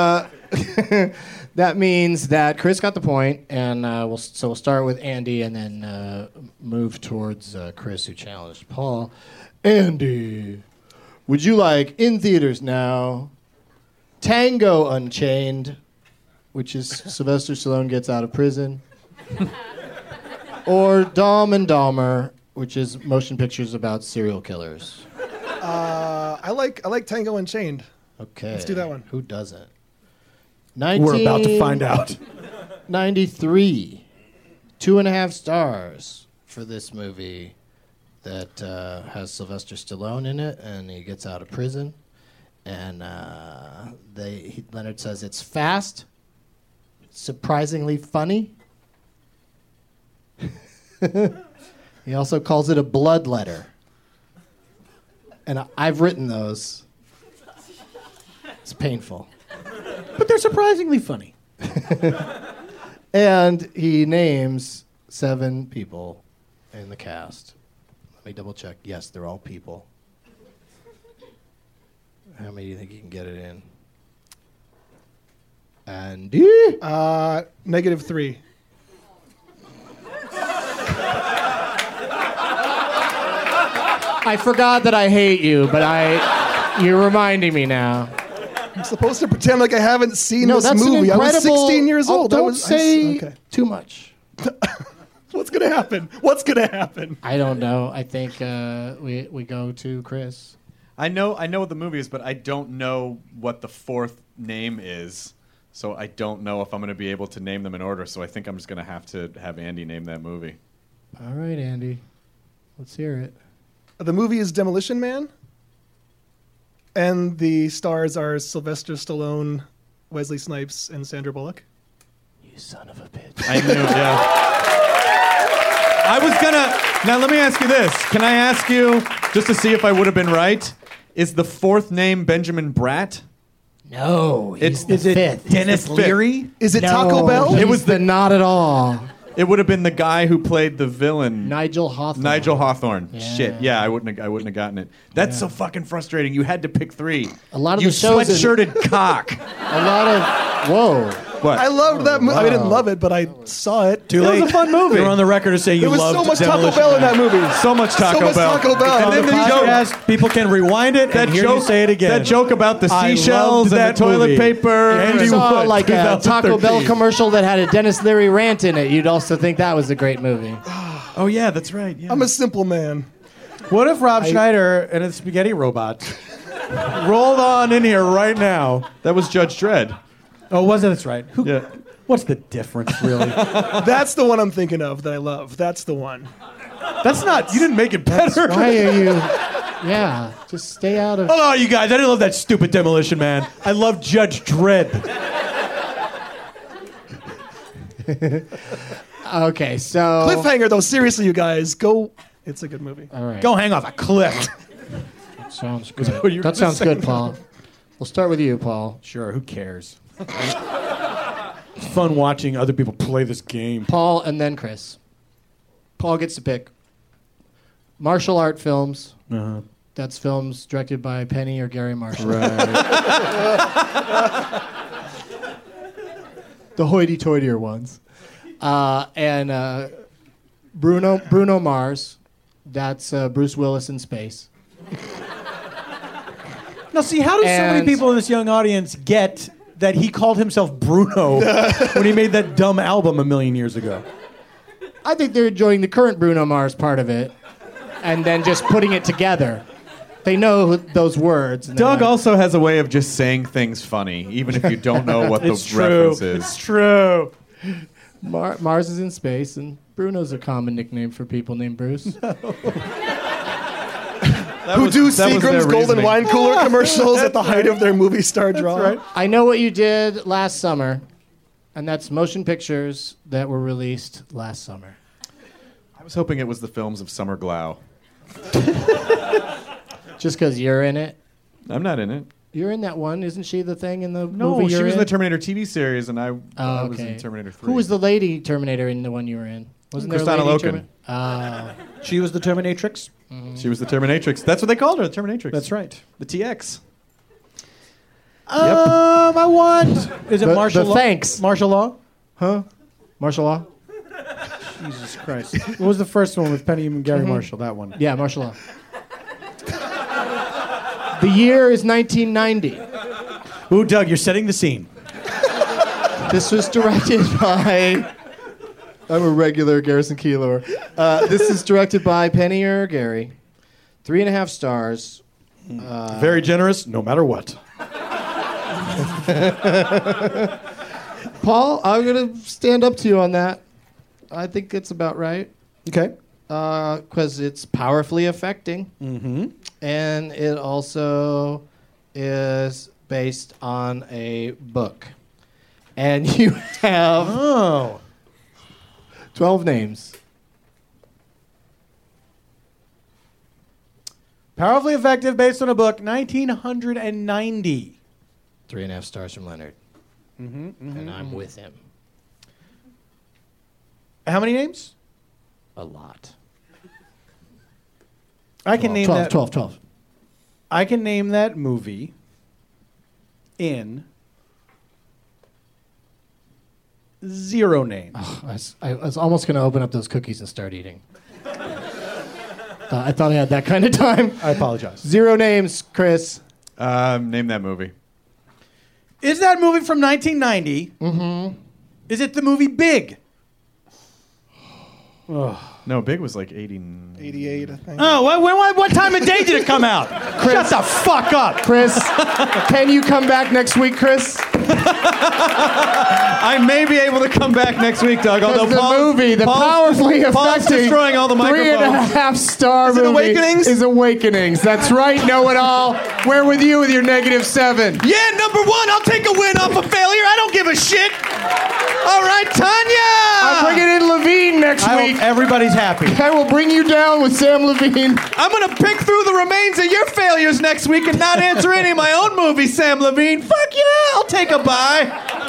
that means that Chris got the point, and we'll start with Andy, and then move towards Chris, who challenged Paul. Andy, would you like in theaters now? Tango Unchained, which is Sylvester Stallone gets out of prison, or Dumb and Dumber, which is motion pictures about serial killers. I like Tango Unchained. Okay. Let's do that one. Who doesn't? We're about to find out. 93. 2.5 stars for this movie that has Sylvester Stallone in it, and he gets out of prison. And Leonard says it's fast, surprisingly funny. He also calls it a blood letter. And I've written those. It's painful. But they're surprisingly funny. And he names 7 people in the cast. Let me double check. Yes, they're all people. How many do you think you can get it in? Andy? -3. I forgot that I hate you, but you're reminding me now. I'm supposed to pretend like I haven't seen No, this that's movie. an incredible... I was 16 years old. Don't say too much. What's going to happen? What's going to happen? I don't know. I think we go to Chris. I know what the movie is, but I don't know what the 4th name is. So I don't know if I'm going to be able to name them in order. So I think I'm just going to have Andy name that movie. All right, Andy. Let's hear it. The movie is Demolition Man. And the stars are Sylvester Stallone, Wesley Snipes, and Sandra Bullock. You son of a bitch. I knew, yeah. I was gonna... Now, let me ask you this. Can I ask you, just to see if I would have been right, is the 4th name Benjamin Bratt? No, Is the it 5th. Dennis Leary? Is it Taco Bell? It was not at all. It would have been the guy who played the villain. Nigel Hawthorne. Nigel Hawthorne. Yeah. Shit. Yeah, I wouldn't have gotten it. That's so fucking frustrating. You had to pick 3. A lot of you the shows sweatshirted cock. A lot of... Whoa. What? I loved that movie. I didn't love it, but I saw it. Too late. It was a fun movie. You're on the record to say you There was loved so much Taco Demolition Bell in Man. that movie. So much Taco Bell. Taco Bell. And On then the the joke. podcast, people can rewind it and hear you say it again. That joke about the I seashells loved and that the toilet movie. paper. If Andy you saw Wood, like a Taco Bell 2013. commercial that had a Dennis Leary rant in it, you'd also think that was a great movie. Oh, yeah, that's right. Yeah. I'm a simple man. What if Rob Schneider and a spaghetti robot rolled on in here right now? That was Judge Dredd. Oh, was it? That's right. Yeah. What's the difference, really? That's the one I'm thinking of that I love. That's the one. That's not... You didn't make it better. Why are you... Yeah, just stay out of... Hold on, you guys. I didn't love that stupid Demolition Man. I love Judge Dredd. Okay, so... Cliffhanger, though. Seriously, you guys. Go. It's a good movie. All right. Go hang off a cliff. Sounds what you good. were That sounds saying? good, Paul. We'll start with you, Paul. Sure, who cares? It's fun watching other people play this game. Paul and then Chris. Paul gets to pick. Martial art films. Uh-huh. That's films directed by Penny or Gary Marshall. The hoity-toityer ones. And Bruno Mars. That's Bruce Willis in space. Now, see, how do so many And- people in this young audience get that he called himself Bruno when he made that dumb album a million years ago? I think they're enjoying the current Bruno Mars part of it, and then just putting it together. They know those words. And they're Doug like, also has a way of just saying things funny, even if you don't know what the It's true. reference is. It's true. Mars is in space, and Bruno's a common nickname for people named Bruce. Who do that was their Seagram's Golden reasoning. Wine Cooler commercials at the height of their movie star draw. I know what you did last summer. And that's motion pictures that were released last summer. I was hoping it was the films of Summer Glau. Just because you're in it? I'm not in it. You're in that one. Isn't she the thing in the No, movie she you're was in in? the Terminator TV series, and I Oh, was okay. in Terminator 3. Who was the lady Terminator in the one you were in? Wasn't there a Kristanna lady Loken. She was the Terminatrix. She was the Terminatrix. That's what they called her, the Terminatrix. That's right. The TX. I want. Is it The- martial the law? thanks. Martial law? Huh? Martial law? Jesus Christ. What was the first one with Penny and Gary Marshall? That one. Yeah, martial law. The year is 1990. Ooh, Doug, you're setting the scene. This was directed by... I'm a regular Garrison Keillor. This is directed by Penny or Gary. 3.5 stars. Very generous, no matter what. Paul, I'm going to stand up to you on that. I think it's about right. Okay. Because it's powerfully affecting. Mm-hmm. And it also is based on a book. And you have 12 names. Powerfully effective, based on a book, 1990. 3.5 stars from Leonard. And I'm with him. How many names? A lot. I can name 12, that. 12. I can name that movie in 0 names. I was almost going to open up those cookies and start eating. I thought I had that kind of time. I apologize. 0 names, Chris. Name that movie. Is that movie from 1990? Mm-hmm. Is it the movie Big? No, Big was like 80. 88, I think. Oh, what time of day did it come out? Shut the fuck up. Chris, can you come back next week, Chris? I may be able to come back next week, Doug. Although The movie, the powerfully Paul's affecting destroying all the microphones. 3.5 star movie Awakenings? is Awakenings. That's right, know-it-all. We're with you with your -7. Yeah, number 1. I'll take a win off a failure. I don't give a shit. All right, Tanya. I'm bringing in Levine next week. Everybody's happy. I will bring you down with Sam Levine. I'm going to pick through the remains of your failures next week and not answer any of my own movies, Sam Levine. Fuck yeah, I'll take a bye.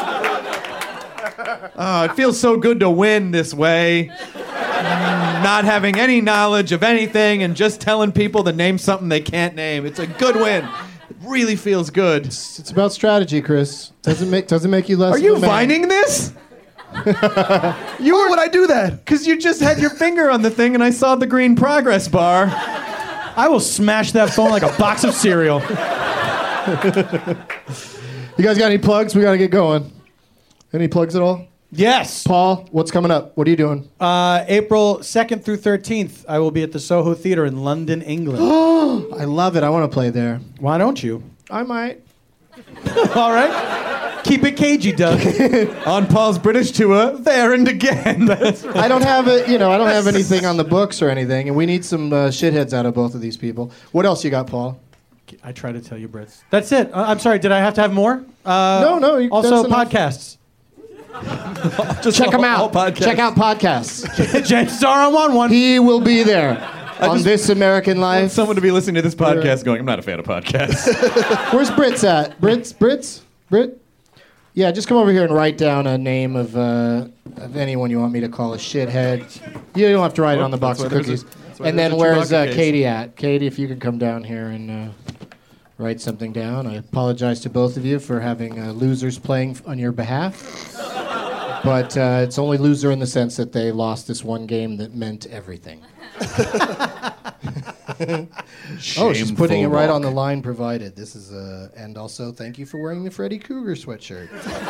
Oh, it feels so good to win this way. Not having any knowledge of anything and just telling people to name something they can't name. It's a good win. It really feels good. It's about strategy, Chris. Doesn't make you less. Are you of a man. vining this? Why would I do that? Because you just had your finger on the thing and I saw the green progress bar. I will smash that phone like a box of cereal. You guys got any plugs? We got to get going. Any plugs at all? Yes. Paul, what's coming up? What are you doing? April 2nd through 13th, I will be at the Soho Theatre in London, England. I love it. I want to play there. Why don't you? I might. All right. Keep it cagey, Doug. On Paul's British tour, there and again. I don't have it. I don't have anything on the books or anything, and we need some shitheads out of both of these people. What else you got, Paul? I try to tell you, Brits. That's it. I'm sorry. Did I have to have more? No. Also, that's enough. podcasts. Check them all out. podcasts. Check out podcasts. Chances are I'm on one. He will be there on This American Life. Someone to be listening to this podcast going, I'm not a fan of podcasts. Where's Brits at? Brit? Yeah, just come over here and write down a name of anyone you want me to call a shithead. You don't have to write it on the box of cookies. And then where's Katie at? Katie, if you could come down here and write something down. I apologize to both of you for having losers playing on your behalf. But it's only loser in the sense that they lost this one game that meant everything. Oh, she's putting it right on the line provided. This is and also thank you for wearing the Freddy Krueger sweatshirt.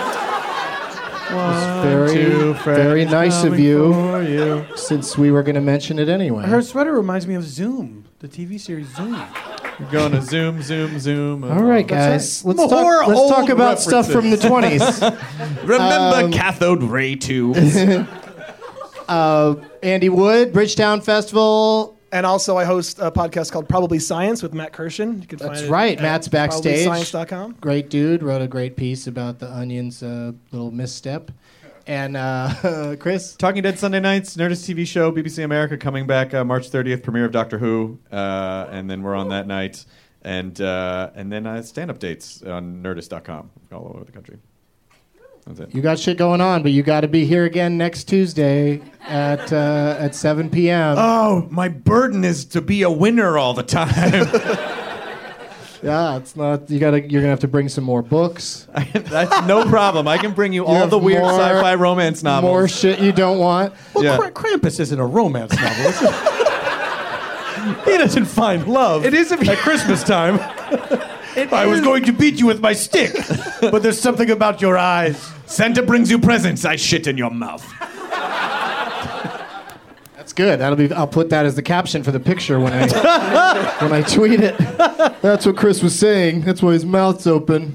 Very nice of you. Since we were going to mention it anyway. Her sweater reminds me of Zoom, the TV series Zoom. You're going to zoom. All right, guys. Let's More talk old about stuff from the 20s. Remember cathode ray tubes. Andy Wood, Bridgetown Festival, And also, I host a podcast called Probably Science with Matt Kirshen. You can find That's it right. at Matt's backstage. probablyscience.com. Great dude. Wrote a great piece about the Onion's little misstep. And Chris? Talking Dead Sunday nights, Nerdist TV show, BBC America coming back March 30th, premiere of Doctor Who, and then we're on that night, and then stand-up dates on Nerdist.com all over the country. That's it. You got shit going on, but you got to be here again next Tuesday at 7 p.m. Oh, my burden is to be a winner all the time. Yeah, it's not. You're gonna have to bring some more books. That's no problem. I can bring you all have the weird more- sci-fi romance novels. More shit you don't want. Well, Yeah. Krampus isn't a romance novel. Is it? He doesn't find love. It is at Christmas time. I was going to beat you with my stick, But there's something about your eyes. Santa brings you presents. I shit in your mouth. That's good. I'll put that as the caption for the picture when I tweet it. That's what Chris was saying. That's why his mouth's open.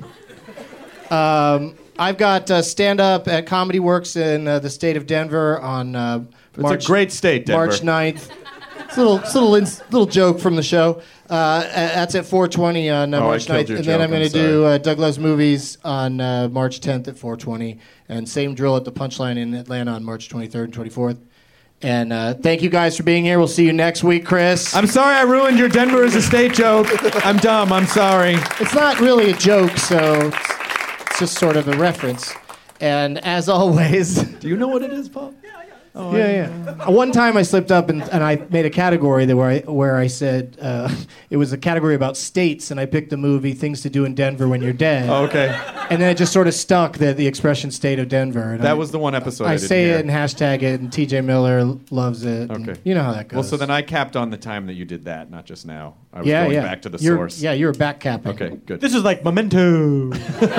I've got stand up at Comedy Works in the state of Denver on March. It's a great state, Denver. March 9th. It's a little joke from the show. That's at 4:20 on March killed 9th. your And then joke, I'm going to I'm do Doug Loves Movies on March 10th at 4:20. And same drill at the Punchline in Atlanta on March 23rd and 24th. And thank you guys for being here. We'll see you next week, Chris. I'm sorry I ruined your Denver as a state joke. I'm dumb. I'm sorry. It's not really a joke, so it's just sort of a reference. And as always... Do you know what it is, Paul? Yeah. One time I slipped up and I made a category where I said it was a category about states, and I picked the movie Things to Do in Denver When You're Dead. Oh, okay. And then it just sort of stuck, the expression state of Denver. And That was the one episode I didn't say hear. it and hashtag it, and TJ Miller loves it. and Okay. you know how that goes. Well, so then I capped on the time that you did that, not just now. I was yeah, going yeah. back to the You're- source. Yeah, you were back capping. Okay, good. This is like Memento.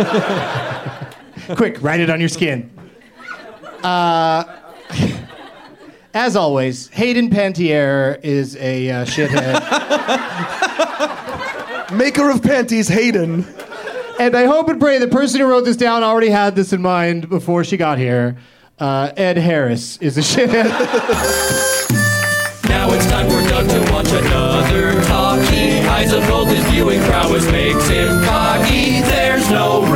Quick, write it on your skin. As always, Hayden Pantier is a shithead. Maker of panties, Hayden. And I hope and pray the person who wrote this down already had this in mind before she got here. Ed Harris is a shithead. Now it's time for Doug to watch another talkie. Eyes of gold, his viewing prowess makes him cocky. There's no